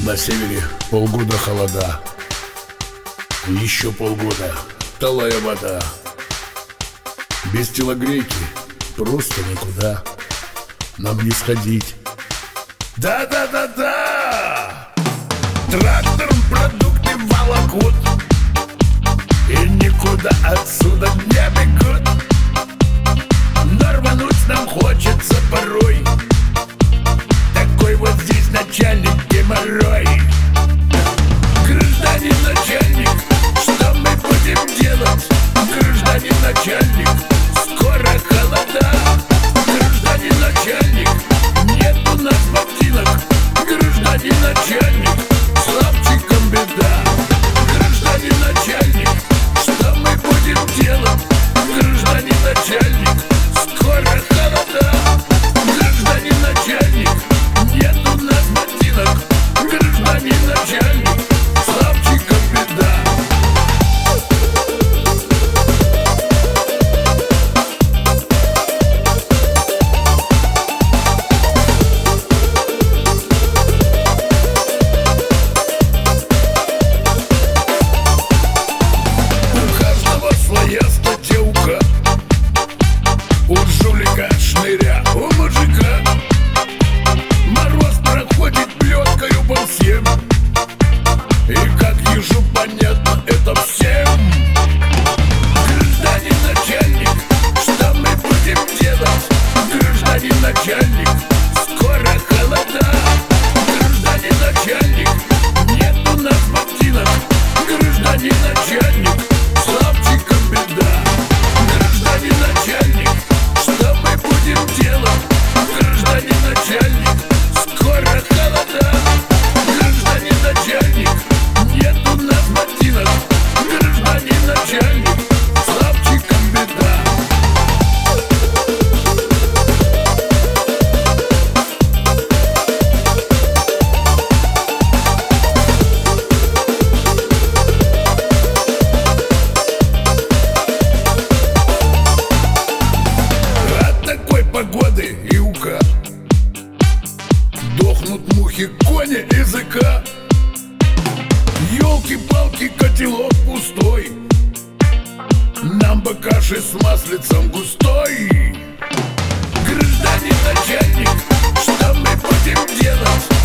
На севере полгода холода, еще полгода талая вода. Без телогрейки просто никуда нам не сходить. Да-да-да-да! Трактором продукты волокут, и никуда отсюда не бегут. Но рвануть нам хочется порой. Такой вот здесь начальник геморрой. Гражданин начальник, что мы будем делать? Гражданин начальник, скоро холода. Гражданин начальник, нет у нас ботинок. Гражданин начальник, с лапчиком беда. Гражданин начальник, что мы будем делать? Гражданин начальник, скоро холода. Гражданин начальник, нет у нас ботинок. Гражданин начальник, с лапчиком беда. У каждого своя статьюка, у жулика шныря, у мужика. Мороз проходит плеткою по всем, и как ежу понятно это всем. Гражданин начальник, что мы будем делать? Гражданин начальник, скоро холода. Гражданин начальник, нет у нас ботинок. Гражданин начальник, с лапчиком беда. Гражданин начальник, что мы будем делать? Гражданин начальник, скоро холода. Гражданин начальник, нет у нас ботинок. Гражданин начальник, с лапчиком беда. От такой погоды юга дохнут мухи, кони, языка. Ёлки-палки, котелок пустой, нам бы каши с маслицем густой. Гражданин начальник, что мы будем делать?